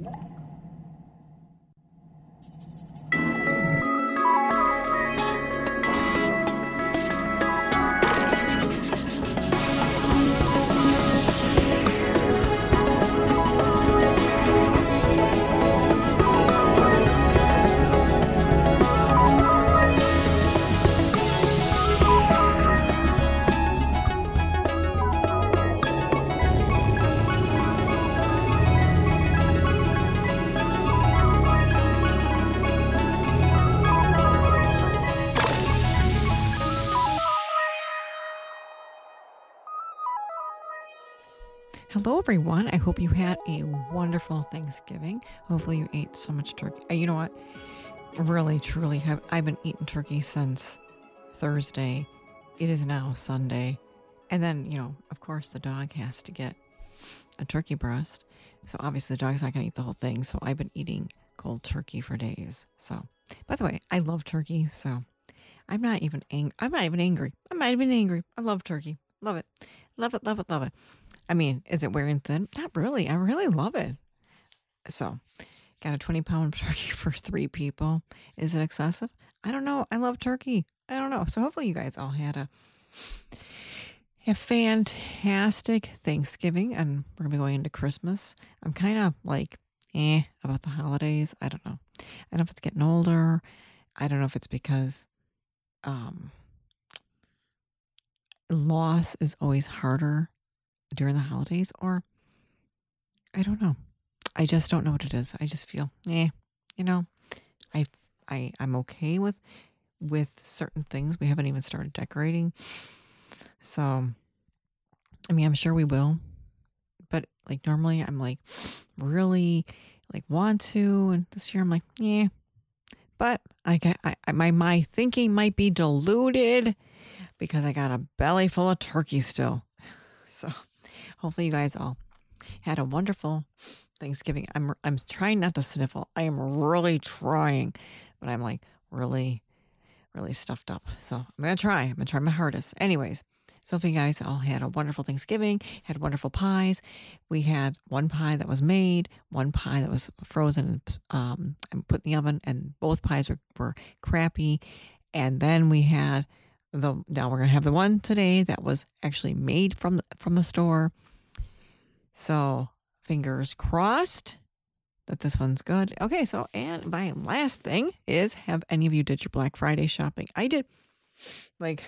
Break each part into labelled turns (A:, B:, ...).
A: Hello, everyone. I hope you had a wonderful Thanksgiving. Hopefully you ate so much turkey. You know what? Really, truly I've been eating turkey since Thursday. It is now Sunday. And then, of course, the dog has to get a turkey breast. So obviously the dog's not going to eat the whole thing. So I've been eating cold turkey for days. So, by the way, I love turkey. So I'm not even angry. I'm not even angry. I love turkey. Love it. Love it, love it, love it. I mean, is it wearing thin? Not really. I really love it. So, got a 20-pound turkey for 3 people. Is it excessive? I don't know. I love turkey. I don't know. So, hopefully you guys all had a fantastic Thanksgiving, and we're going to be going into Christmas. I'm kind of like, about the holidays. I don't know. I don't know if it's getting older. I don't know if it's because loss is always harder during the holidays, or I don't know. I just don't know what it is. I just feel, I'm okay with certain things. We haven't even started decorating. So, I mean, I'm sure we will, but like normally I'm like really like want to, and this year I'm like, but my thinking might be diluted because I got a belly full of turkey still. So hopefully you guys all had a wonderful Thanksgiving. I'm trying not to sniffle. I am really trying, but I'm like really, really stuffed up. So I'm going to try. I'm going to try my hardest. Anyways, so if you guys all had a wonderful Thanksgiving, had wonderful pies. We had one pie that was made, one pie that was frozen and put in the oven, and both pies were crappy. And then we had now we're going to have the one today that was actually made from the store. So fingers crossed that this one's good. Okay, so and my last thing is, have any of you did your Black Friday shopping? I did. Like,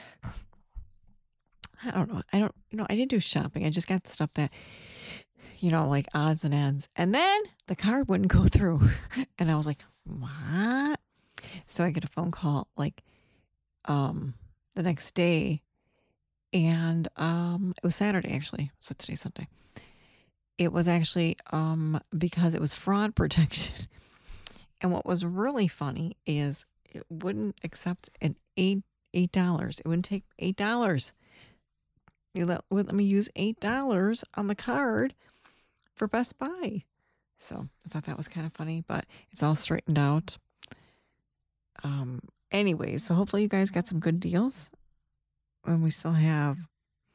A: I don't know. I didn't do shopping. I just got stuff that, like odds and ends. And then the card wouldn't go through. And I was like, what? So I get a phone call like the next day, and it was Saturday actually. So today's Sunday. It was actually because it was fraud protection. And what was really funny is it wouldn't accept an $8. It wouldn't take $8. You let me use $8 on the card for Best Buy. So I thought that was kind of funny, but it's all straightened out. Anyway, so hopefully you guys got some good deals. And we still have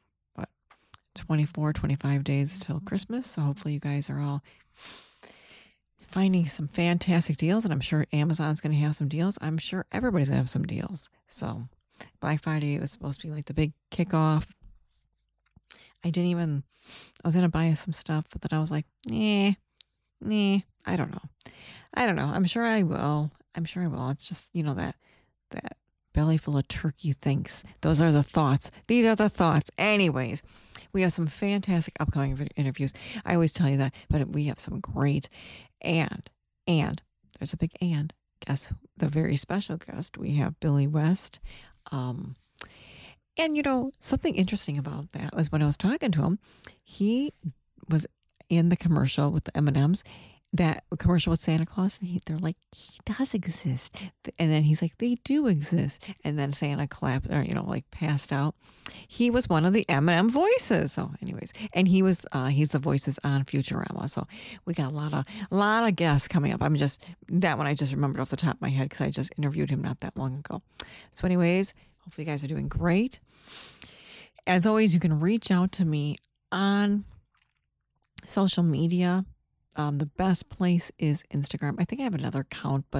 A: 25 days till Christmas. So hopefully you guys are all finding some fantastic deals. And I'm sure Amazon's going to have some deals. I'm sure everybody's going to have some deals. So Black Friday was supposed to be like the big kickoff. I was going to buy some stuff, but then I was like, I don't know. I'm sure I will. It's just, that belly full of turkey thinks. Those are the thoughts. These are the thoughts. Anyways, we have some fantastic upcoming interviews. I always tell you that, but we have some great, and there's a big and. Guess the very special guest. We have Billy West. And something interesting about that was when I was talking to him, he was in the commercial with the M&Ms, that commercial with Santa Claus, and they're like, he does exist. And then he's like, they do exist. And then Santa collapsed, or, passed out. He was one of the M&M voices. So anyways, and he's the voices on Futurama. So we got a lot of guests coming up. That one I just remembered off the top of my head because I just interviewed him not that long ago. So anyways, hopefully you guys are doing great. As always, you can reach out to me on social media. The best place is Instagram. I think I have another account, but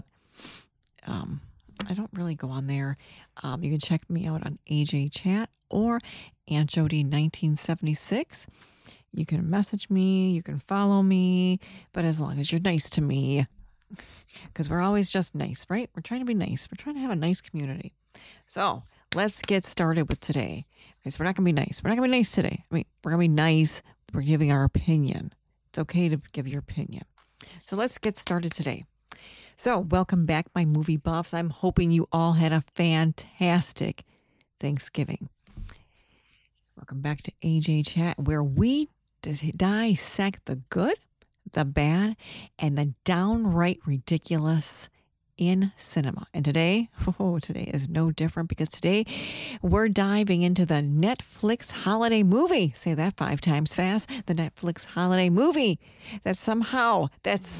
A: I don't really go on there. You can check me out on AJ Chat or Aunt Jody 1976. You can message me, you can follow me, but as long as you're nice to me, because we're always just nice, right? We're trying to be nice. We're trying to have a nice community. So let's get started with today. Okay, so we're not going to be nice. We're not going to be nice today. I mean, we're going to be nice. We're giving our opinion. It's okay to give your opinion. So let's get started today. So welcome back, my movie buffs. I'm hoping you all had a fantastic Thanksgiving. Welcome back to AJ Chat, where we dissect the good, the bad, and the downright ridiculous in cinema. And today is no different, because today we're diving into the Netflix holiday movie. Say that 5 times fast. The Netflix holiday movie that somehow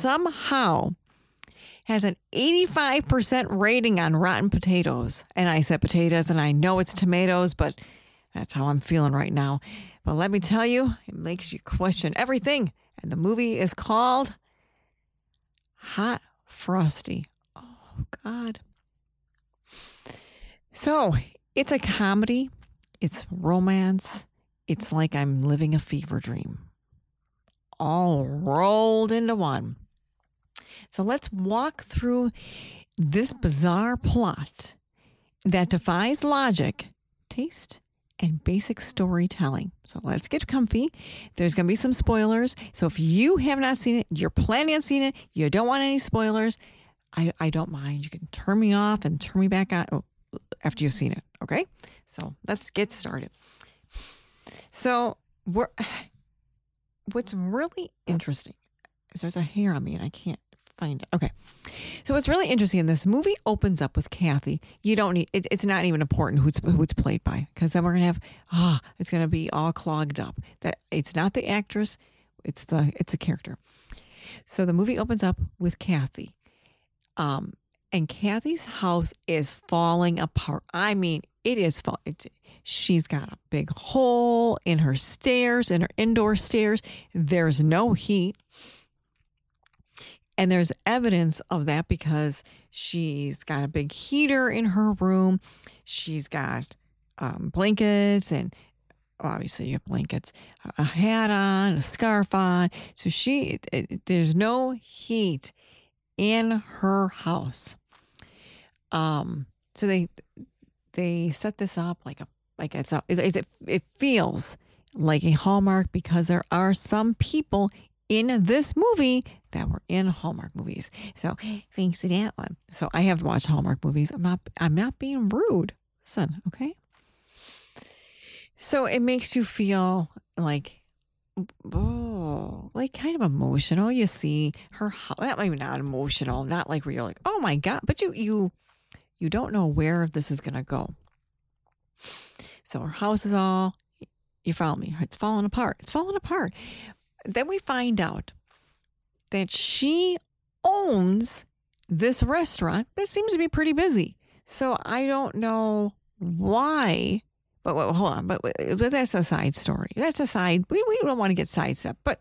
A: has an 85% rating on Rotten Potatoes. And I said potatoes, and I know it's tomatoes, but that's how I'm feeling right now. But let me tell you, it makes you question everything. And the movie is called Hot Frosty. Oh, God. So it's a comedy. It's romance. It's like I'm living a fever dream, all rolled into one. So let's walk through this bizarre plot that defies logic, taste, and basic storytelling. So let's get comfy. There's going to be some spoilers. So if you have not seen it, you're planning on seeing it, you don't want any spoilers, I don't mind. You can turn me off and turn me back on after you've seen it. Okay? So let's get started. So what's really interesting is there's a hair on me and I can't find it. Okay. So what's really interesting, this movie opens up with Kathy. You don't need, it's not even important who it's played by, because then we're going to have, it's going to be all clogged up. That it's not the actress, it's the character. So the movie opens up with Kathy. And Kathy's house is falling apart. I mean, it is she's got a big hole in her stairs, in her indoor stairs. There's no heat. And there's evidence of that because she's got a big heater in her room. She's got blankets, and obviously you have blankets, a hat on, a scarf on. So there's no heat in her house. So they set this up it feels like a Hallmark, because there are some people in this movie that were in Hallmark movies. So thanks to that one. So I have watched Hallmark movies. I'm not being rude. Listen, okay? So it makes you feel like kind of emotional. You see her house, maybe not emotional, not like where you're like, oh my God, but you don't know where this is gonna go. So her house is all, you follow me, it's falling apart. It's falling apart. Then we find out that she owns this restaurant that seems to be pretty busy. So I don't know why, but hold on. But that's a side story. That's a side. We don't want to get sidestepped. But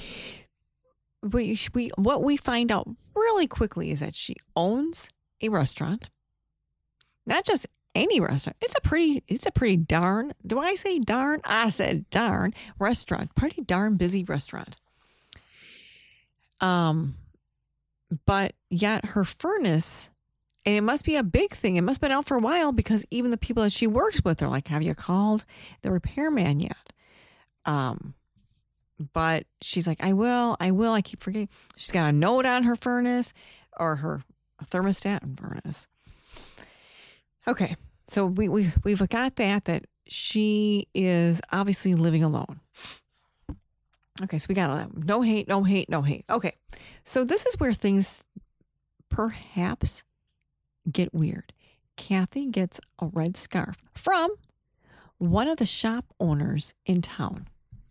A: what we find out really quickly is that she owns a restaurant. Not just any restaurant. It's a pretty darn, do I say darn? I said darn restaurant. Pretty darn busy restaurant. But yet her furnace, and it must be a big thing. It must have been out for a while, because even the people that she works with are like, have you called the repairman yet? But she's like, I will. I keep forgetting. She's got a note on her furnace, or her thermostat and furnace. Okay. So we've got that she is obviously living alone. Okay, so we got no hate. Okay, so this is where things perhaps get weird. Kathy gets a red scarf from one of the shop owners in town.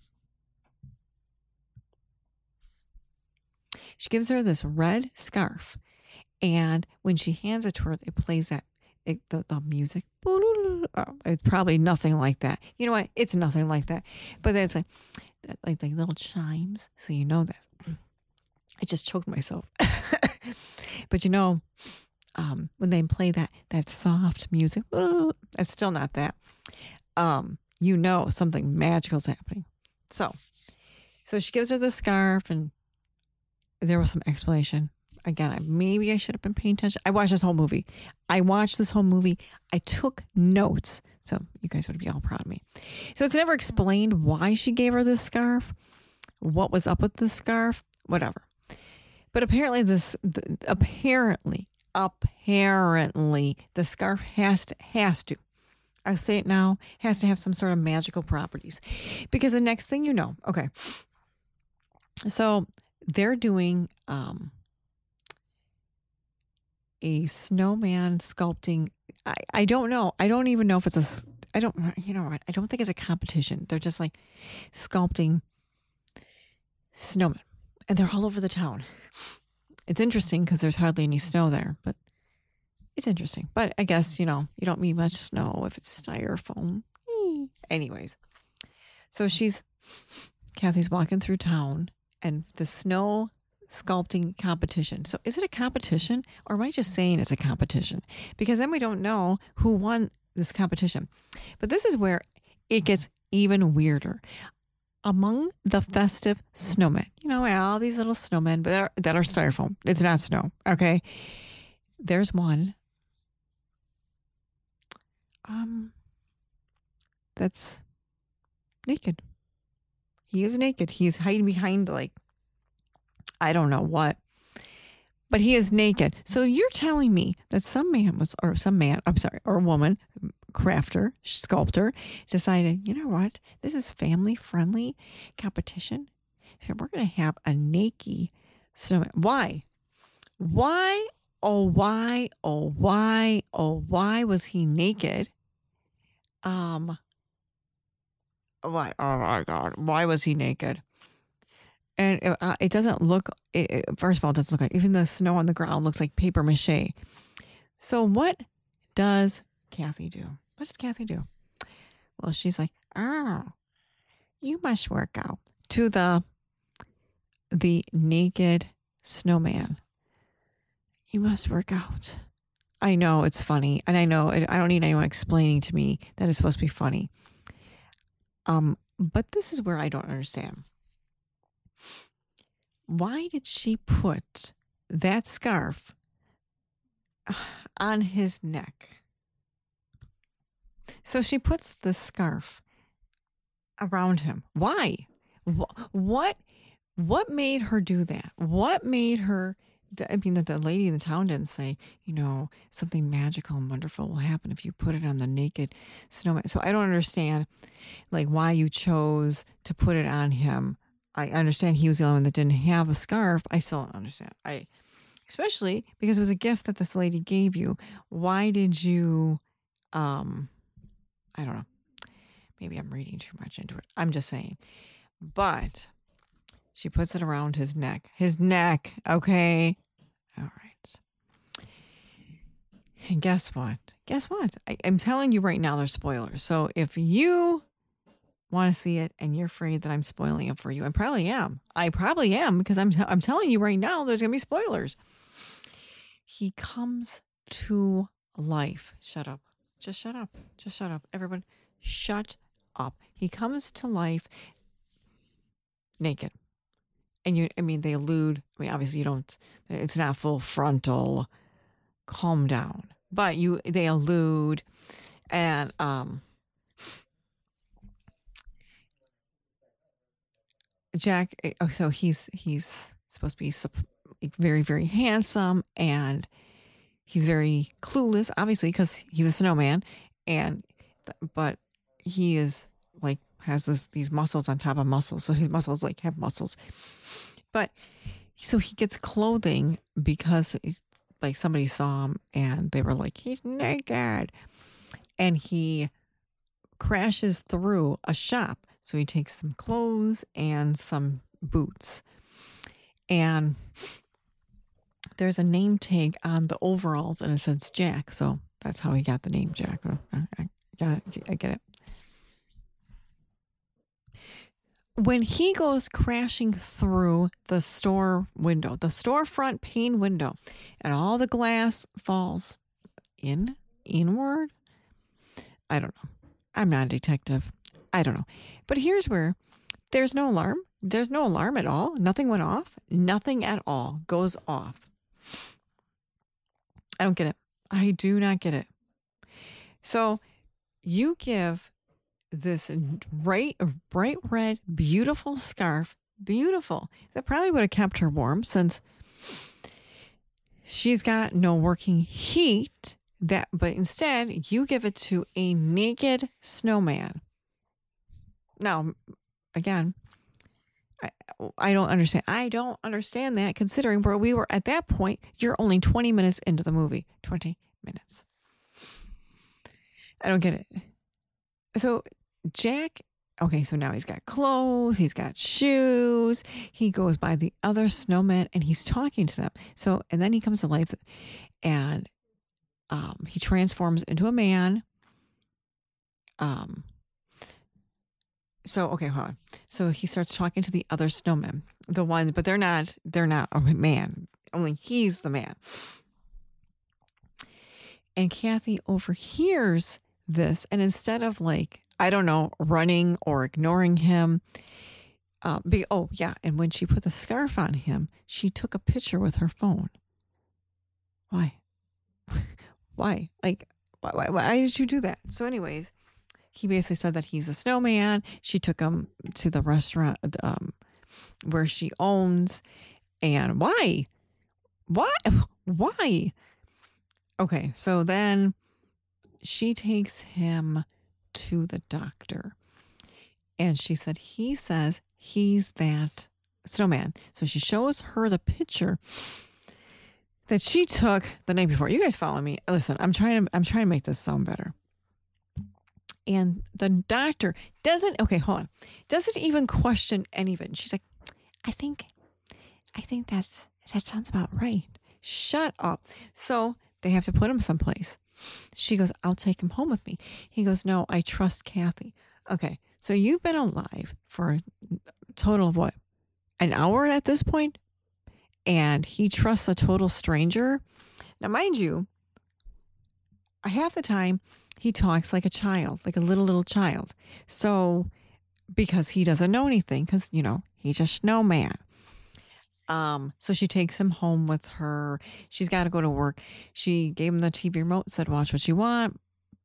A: She gives her this red scarf, and when she hands it to her, it plays the music. It's probably nothing like that. You know what? It's nothing like that. But it's like little chimes, so you know that. I just choked myself. But when they play that soft music, it's still not that. Something magical is happening. So she gives her the scarf, and there was some explanation. Again, maybe I should have been paying attention. I watched this whole movie. I took notes. So you guys would be all proud of me. So it's never explained why she gave her this scarf, what was up with the scarf, whatever. But apparently the scarf has to, I'll say it now, has to have some sort of magical properties. Because the next thing you know, okay, so they're doing a snowman sculpting. I don't know. I don't even know if it's I don't think it's a competition. They're just like sculpting snowmen, and they're all over the town. It's interesting because there's hardly any snow there, but it's interesting. But I guess, you don't need much snow if it's styrofoam. Anyways, so Kathy's walking through town, and the snow sculpting competition. So is it a competition, or am I just saying it's a competition? Because then we don't know who won this competition. But this is where it gets even weirder. Among the festive snowmen, all these little snowmen that are styrofoam. It's not snow, okay? There's one that's naked. He is naked. He's hiding behind, like, I don't know what, but he is naked. So you're telling me that or a woman, crafter, sculptor, decided, you know what, this is family-friendly competition. So we're going to have a naked snowman. Why? Why? Oh, why? Oh, why? Oh, why was he naked? What? Oh my God. Why was he naked? And it doesn't look, first of all, it doesn't look like, even the snow on the ground looks like paper mache. So what does Kathy do? What does Kathy do? Well, she's like, you must work out, to the naked snowman. You must work out. I know it's funny. And I know I don't need anyone explaining to me that it's supposed to be funny. But this is where I don't understand. Why did she put that scarf on his neck? So she puts the scarf around him. Why? What made her do that? What made her? I mean, that the lady in the town didn't say, something magical and wonderful will happen if you put it on the naked snowman. So I don't understand, like, why you chose to put it on him. I understand he was the only one that didn't have a scarf. I still don't understand. Especially because it was a gift that this lady gave you. Why did you, I don't know. Maybe I'm reading too much into it. I'm just saying. But she puts it around his neck. His neck, okay? All right. And guess what? I'm telling you right now, there's spoilers. So if you want to see it and you're afraid that I'm spoiling it for you, I probably am because I'm telling you right now, there's going to be spoilers. He comes to life. Shut up. Just shut up. Everyone, shut up. He comes to life naked. And they allude, obviously you don't, it's not full frontal, calm down, but they allude, and, Jack, so he's supposed to be very, very handsome, and he's very clueless, obviously, because he's a snowman, but he is like, has these muscles on top of muscles. So his muscles have muscles. But so he gets clothing because somebody saw him and they were like, he's naked. And he crashes through a shop. So he takes some clothes and some boots. And there's a name tag on the overalls and it says Jack. So that's how he got the name Jack. I get it. when he goes crashing through the store window, the storefront pane window, and all the glass falls inward. I don't know. I'm not a detective. I don't know. But here's where there's no alarm. There's no alarm at all. Nothing went off. Nothing at all goes off. I don't get it. I do not get it. So you give this bright red, beautiful scarf, beautiful, that probably would have kept her warm since she's got no working heat. But instead, you give it to a naked snowman. Now, again, I don't understand. I don't understand that, considering where we were at that point. You're only 20 minutes into the movie. 20 minutes. I don't get it. So Jack, okay, so now he's got clothes, he's got shoes. He goes by the other snowmen and he's talking to them. So, and then he comes to life and he transforms into a man. So, okay, hold on. So he starts talking to the other snowmen, the ones, but they're not a man. Only he's the man. And Kathy overhears this. And instead of I don't know, running or ignoring him, and when she put the scarf on him, she took a picture with her phone. Why? Why? Why did you do that? So anyways, he basically said that he's a snowman. She took him to the restaurant where she owns. And why? Why? Okay, so then she takes him to the doctor. And she said, he says he's that snowman. So she shows her the picture that she took the night before. You guys follow me. Listen, I'm trying to make this sound better. And the doctor doesn't even question any of it. And she's like, I think that sounds about right. Shut up. So they have to put him someplace. She goes, I'll take him home with me. He goes, no, I trust Kathy. Okay. So you've been alive for a total of what? An hour at this point? And he trusts a total stranger. Now, mind you, half the time he talks like a child, like a little child. So, because he doesn't know anything, because, he's a snowman. So she takes him home with her. She's got to go to work. She gave him the TV remote, said, watch what you want,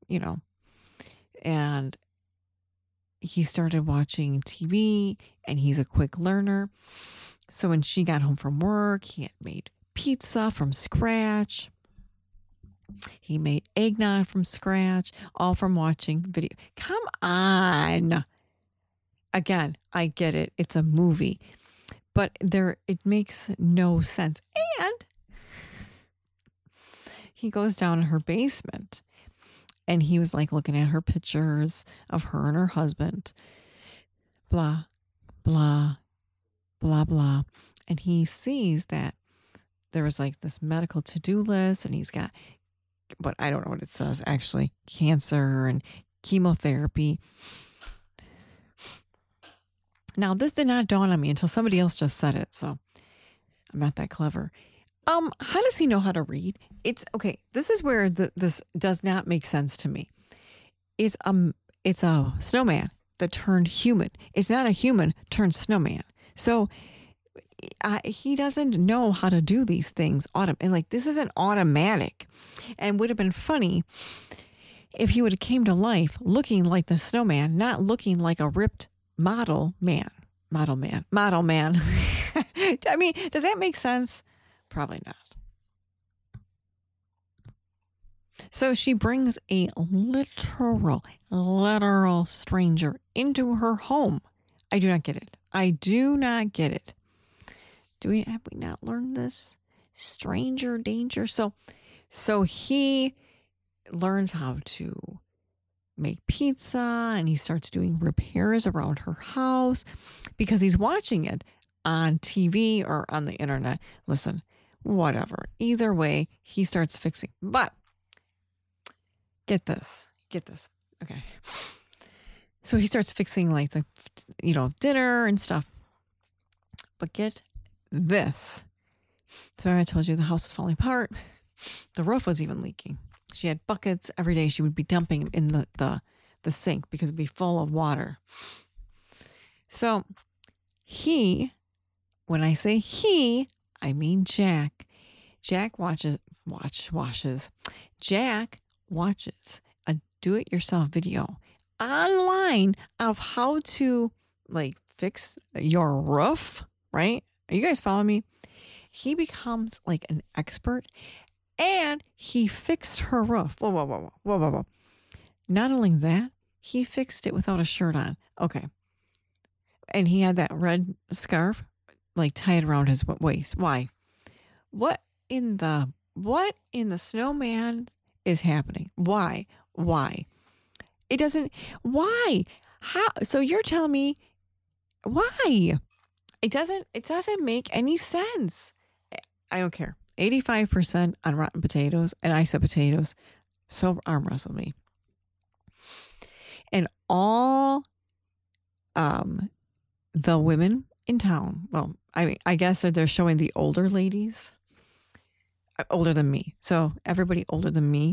A: and he started watching TV and he's a quick learner. So when she got home from work, he had made pizza from scratch. He made eggnog from scratch, all from watching video. Come on. Again, I get it. It's a movie. But it makes no sense. And he goes down in her basement and he was looking at her pictures of her and her husband. Blah, blah, blah, blah. And he sees that there was this medical to-do list and he's got, but I don't know what it says actually, cancer and chemotherapy. Now, this did not dawn on me until somebody else just said it, so I'm not that clever. How does he know how to read? It's okay. This is where this does not make sense to me. It's a snowman that turned human. It's not a human turned snowman. So he doesn't know how to do these things. And this isn't automatic. And would have been funny if he would have came to life looking like the snowman, not looking like a ripped model man. I mean, does that make sense? Probably not. So she brings a literal stranger into her home. I do not get it. Have we not learned this? Stranger danger. So he learns how to make pizza and he starts doing repairs around her house because he's watching it on TV or on the internet. Listen, whatever. Either way, he starts fixing. But get this. Okay. So he starts fixing like the, dinner and stuff. But get this. So I told you the house was falling apart. The roof was even leaking. She had buckets every day. She would be dumping in the sink because it'd be full of water. So when I say he, I mean Jack. Jack watches a do-it-yourself video online of how to like fix your roof, right? Are you guys following me? He becomes like an expert, and he fixed her roof. Whoa. Not only that, he fixed it without a shirt on. Okay. And he had that red scarf like tied around his waist. Why? What in the snowman is happening? Why? It doesn't. Why? How? So you're telling me why? It doesn't make any sense. I don't care. 85% on Rotten Potatoes, and I said potatoes. So arm wrestle me. And all the women in town, well, I guess that they're showing the older ladies, older than me. So everybody older than me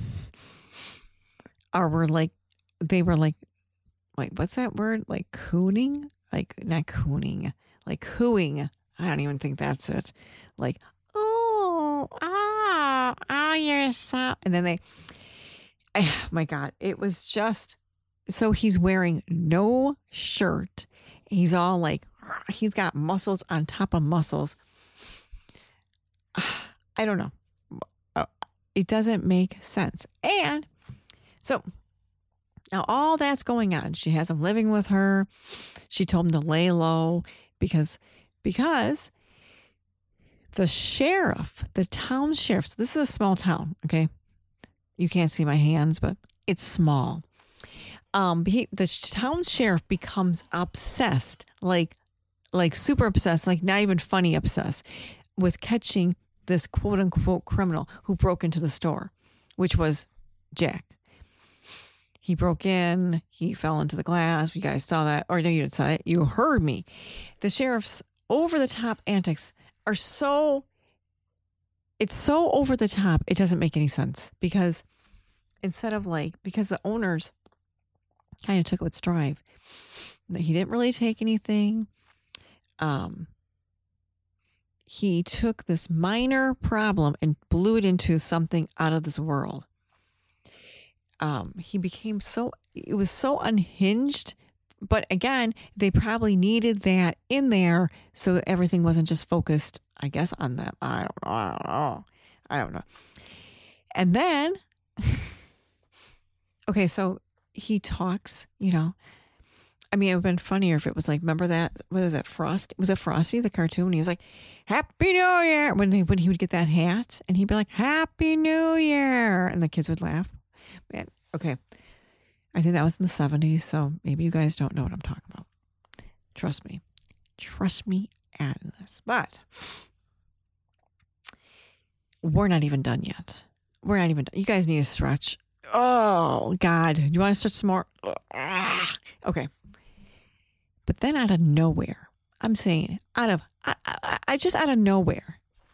A: they were like, wait, what's that word? Like cooning? Like not cooning, like cooing. I don't even think that's it. Like, you're so, and then oh my God, it was just, so he's wearing no shirt. He's all like, he's got muscles on top of muscles. I don't know. It doesn't make sense. And so now all that's going on. She has him living with her. She told him to lay low because the sheriff, the town sheriff, so this is a small town, okay? You can't see my hands, but it's small. The town sheriff becomes obsessed, like super obsessed, like not even funny obsessed with catching this quote unquote criminal who broke into the store, which was Jack. He broke in, he fell into the glass. You guys saw that, or no, you didn't saw it. You heard me. The sheriff's over the top antics are it's so over the top, it doesn't make any sense because because the owners kind of took it with stride. He didn't really take anything. He took this minor problem and blew it into something out of this world. He became it was so unhinged, but again, they probably needed that in there so that everything wasn't just focused, I guess, on them. I don't know. And then, okay, so he talks, I mean, it would have been funnier if it was like, remember that, what is it, Frosty? Was it Frosty, the cartoon? He was like, Happy New Year, when he would get that hat, and he'd be like, Happy New Year, and the kids would laugh. Man, okay. I think that was in the 70s, so maybe you guys don't know what I'm talking about. Trust me at this. But we're not even done yet. You guys need to stretch. Oh, God. You want to stretch some more? Okay. But then out of nowhere, I'm saying out of nowhere,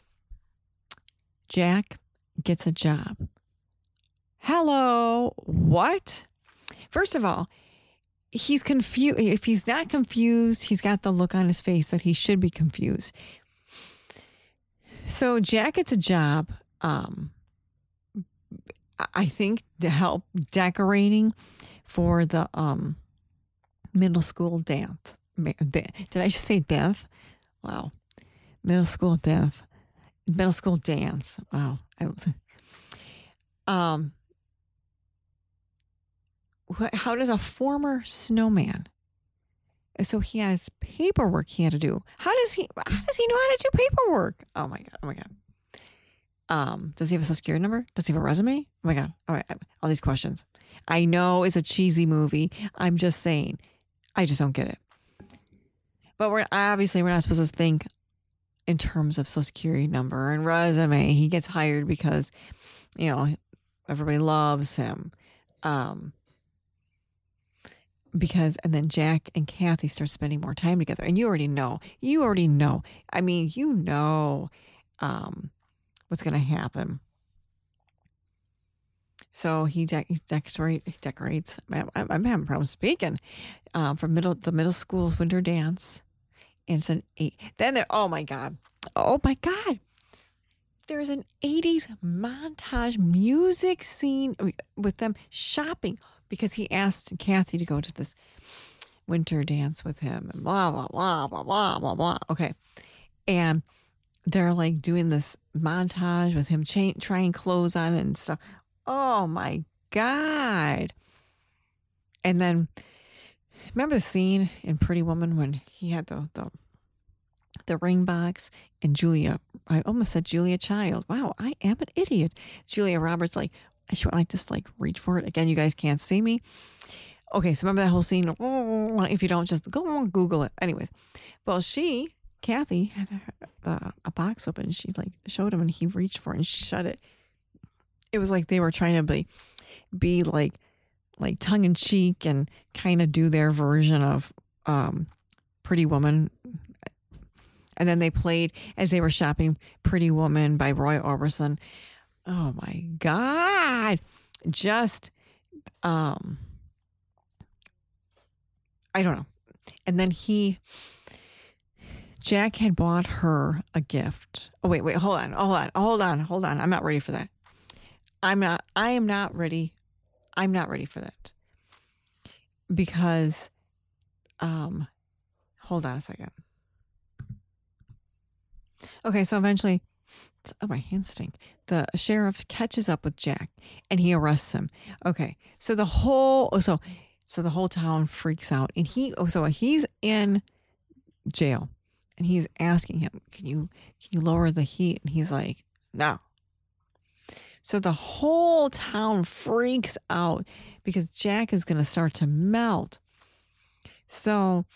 A: Jack gets a job. Hello. What? First of all, he's confused. If he's not confused, he's got the look on his face that he should be confused. So Jack gets a job, I think, to help decorating for the middle school dance. Did I just say dance? Wow. Middle school dance. Wow. How does a former snowman? So he has paperwork he had to do. How does he know how to do paperwork? Oh my God. Does he have a social security number? Does he have a resume? Oh my God. All these questions. I know it's a cheesy movie. I'm just saying, I just don't get it. But we're not supposed to think in terms of social security number and resume. He gets hired because, everybody loves him. and then Jack and Kathy start spending more time together. And you already know. I mean, what's going to happen. So he decorates. I'm having problems speaking. For the middle school's winter dance. And it's an 8. Then oh my God. There's an 80s montage music scene with them shopping because he asked Kathy to go to this winter dance with him and blah, blah, blah, blah, blah, blah, blah. Okay. And they're like doing this montage with him trying clothes on and stuff. Oh my God. And then remember the scene in Pretty Woman when he had the ring box and Julia, I almost said Julia Child. Wow, I am an idiot. Julia Roberts, like, I should like just like reach for it. Again, you guys can't see me. Okay, so remember that whole scene? If you don't, just go on, Google it. Anyways, well, Kathy had a box open. She like showed him and he reached for it and she shut it. It was like they were trying to be like tongue in cheek and kind of do their version of Pretty Woman. And then they played, as they were shopping, Pretty Woman by Roy Orbison. Oh my God. Just, I don't know. And then Jack had bought her a gift. Oh, wait, hold on. I'm not ready for that. I am not ready. I'm not ready for that. Because, hold on a second. Okay, so eventually, my hands stink. The sheriff catches up with Jack and he arrests him. Okay, so the whole town freaks out and he's in jail and he's asking him, can you lower the heat? And he's like, no. So the whole town freaks out because Jack is going to start to melt. So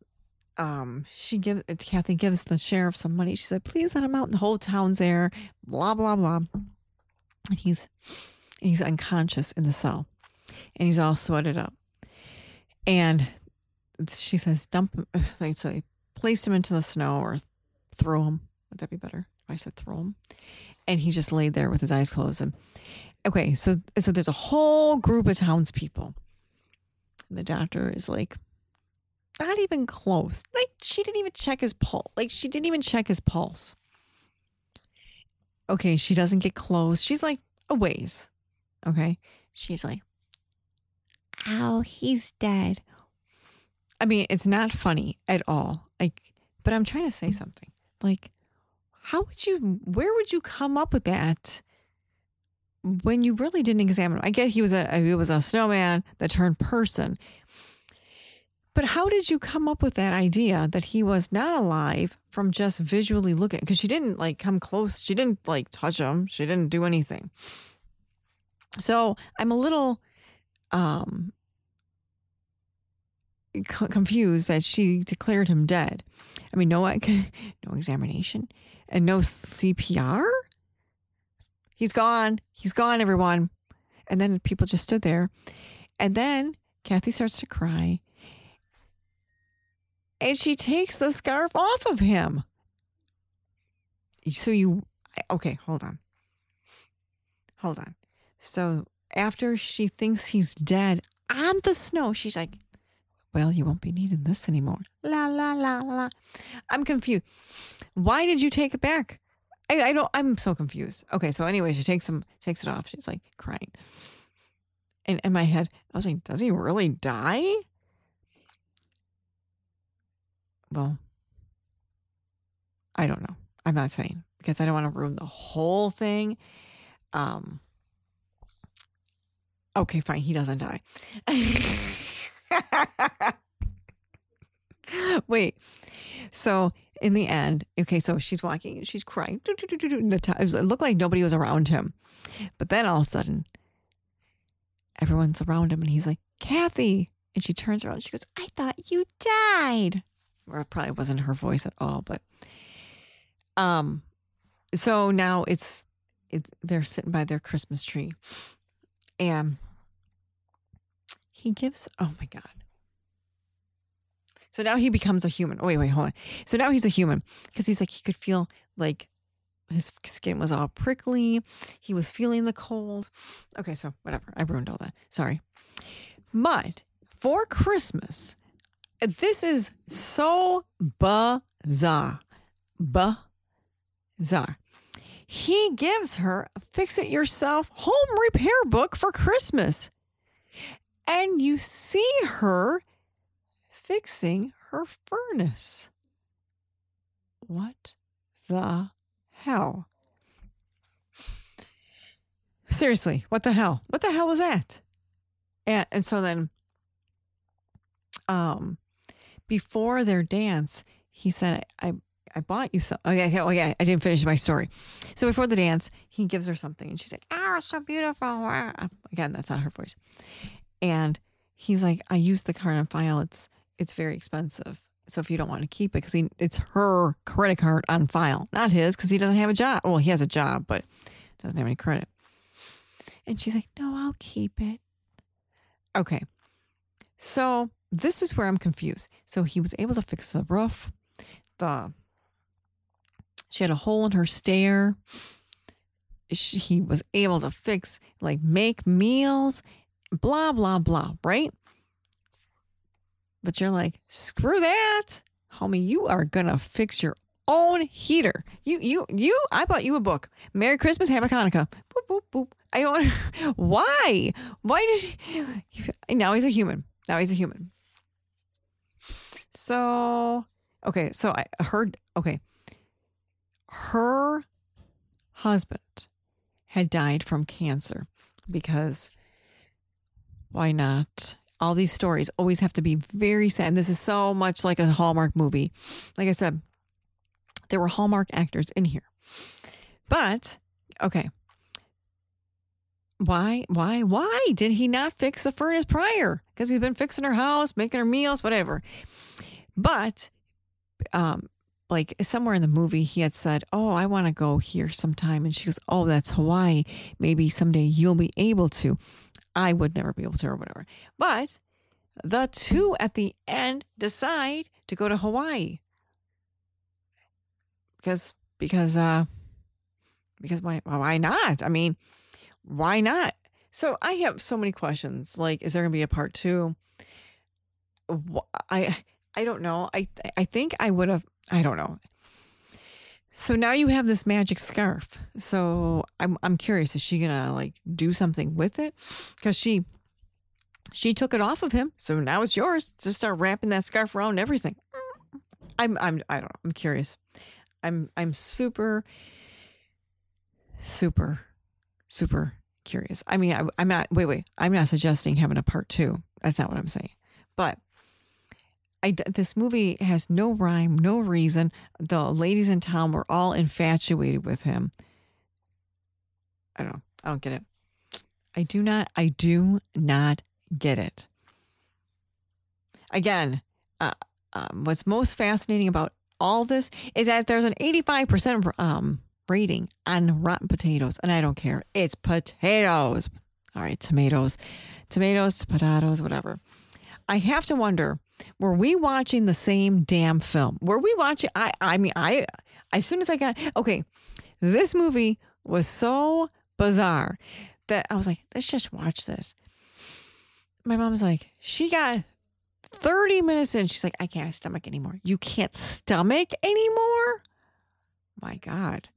A: Kathy gives the sheriff some money. She said, please let him out. And the whole town's there, blah, blah, blah. And he's unconscious in the cell and he's all sweated up. And she says, dump him. So they placed him into the snow or throw him. Would that be better if I said throw him? And he just laid there with his eyes closed. And okay, so there's a whole group of townspeople. And the doctor is like, not even close. Like, she didn't even check his pulse. Okay, she doesn't get close. She's like a ways. Okay. She's like, ow, he's dead. I mean, it's not funny at all. Like, but I'm trying to say something. Like, where would you come up with that when you really didn't examine him? I get he was a snowman that turned person. But how did you come up with that idea that he was not alive from just visually looking? Because she didn't like come close. She didn't like touch him. She didn't do anything. So I'm a little confused that she declared him dead. I mean, no examination and no CPR. He's gone, everyone. And then people just stood there. And then Kathy starts to cry. And she takes the scarf off of him. Okay, hold on. So after she thinks he's dead on the snow, she's like, well, you won't be needing this anymore. La, la, la, la. I'm confused. Why did you take it back? I'm so confused. Okay, so anyway, she takes it off. She's like crying. And in my head, I was like, does he really die? Well, I don't know. I'm not saying because I don't want to ruin the whole thing. Okay, fine. He doesn't die. Wait. So in the end, okay, so she's walking, she's crying. It looked like nobody was around him. But then all of a sudden, everyone's around him and he's like, Kathy. And she turns around and she goes, I thought you died. Or it probably wasn't her voice at all, but so now they're sitting by their Christmas tree and he gives, oh my God, So now he becomes a human. Oh, wait, hold on. So now he's a human because he's like, he could feel like his skin was all prickly. He was feeling the cold. Okay, so whatever. I ruined all that. Sorry. But for Christmas, this is so bizarre. Bizarre. He gives her a fix-it-yourself home repair book for Christmas. And you see her fixing her furnace. What the hell? Seriously, what the hell? What the hell was that? And so then, before their dance, he said, I bought you some. Oh yeah, I didn't finish my story. So before the dance, he gives her something and she's like, oh, it's so beautiful. Again, that's not her voice. And he's like, I used the card on file. It's very expensive. So if you don't want to keep it, because it's her credit card on file, not his, because he doesn't have a job. Well, he has a job, but doesn't have any credit. And she's like, no, I'll keep it. Okay. So this is where I'm confused. So he was able to fix the roof. She had a hole in her stair. He was able to fix, like, make meals, blah, blah, blah, right? But you're like, screw that. Homie, you are going to fix your own heater. I bought you a book. Merry Christmas, Happy Hanukkah. Boop, boop, boop. I don't, why? Why did he, now he's a human. So, okay, so I heard, okay. Her husband had died from cancer because why not? All these stories always have to be very sad. And this is so much like a Hallmark movie. Like I said, there were Hallmark actors in here. But, okay. Why did he not fix the furnace prior? Because he's been fixing her house, making her meals, whatever. But, like somewhere in the movie, he had said, oh, I want to go here sometime. And she goes, oh, that's Hawaii. Maybe someday you'll be able to. I would never be able to or whatever. But the two at the end decide to go to Hawaii. Because why not? I mean, why not? So I have so many questions. Like, is there going to be a part 2? I don't know. I think I would have. I don't know. So now you have this magic scarf. So I'm curious. Is she gonna like do something with it? Because she took it off of him. So now it's yours. Just start wrapping that scarf around everything. I don't know. I'm curious. I'm super curious. I mean, I'm not. Wait. I'm not suggesting having a part 2. That's not what I'm saying. But this movie has no rhyme, no reason. The ladies in town were all infatuated with him. I don't get it. I do not get it. Again, what's most fascinating about all this is that there's an 85% rating on Rotten Potatoes, and I don't care. It's potatoes. All right, tomatoes, potatoes, whatever. I have to wonder, were we watching the same damn film? Were we watching? I mean, as soon as I got, okay, this movie was so bizarre that I was like, let's just watch this. My mom's like, she got 30 minutes in. She's like, I can't stomach anymore. You can't stomach anymore? My God.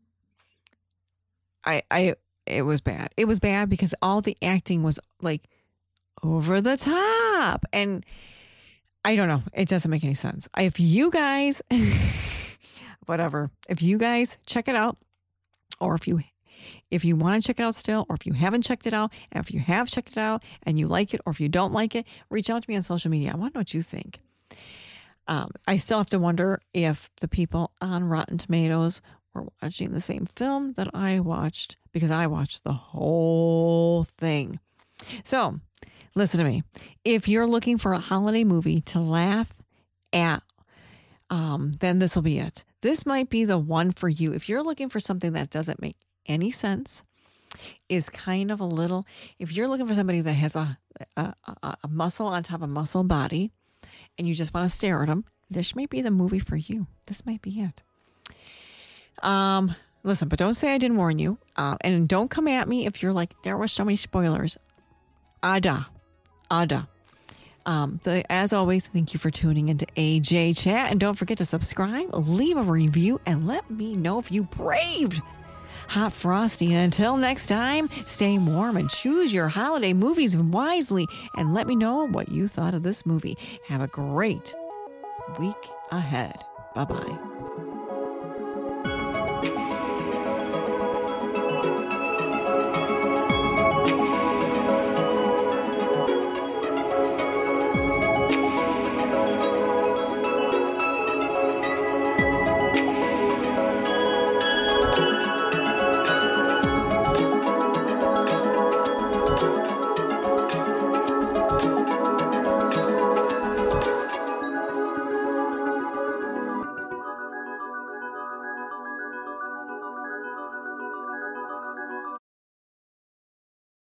A: It was bad. It was bad because all the acting was like over the top. And I don't know. It doesn't make any sense. If you guys, whatever, if you guys check it out, or if you want to check it out still, or if you haven't checked it out, and if you have checked it out and you like it, or if you don't like it, reach out to me on social media. I want to know what you think. I still have to wonder if the people on Rotten Tomatoes were watching the same film that I watched, because I watched the whole thing. So listen to me. If you're looking for a holiday movie to laugh at, then this will be it. This might be the one for you. If you're looking for something that doesn't make any sense, is kind of a little, if you're looking for somebody that has a muscle on top of muscle body, and you just want to stare at them, this may be the movie for you. This might be it. Listen, but don't say I didn't warn you. And don't come at me if you're like, there were so many spoilers. Ada. As always, thank you for tuning into AJ Chat. And don't forget to subscribe, leave a review, and let me know if you braved Hot Frosty. And until next time, stay warm and choose your holiday movies wisely. And let me know what you thought of this movie. Have a great week ahead. Bye-bye.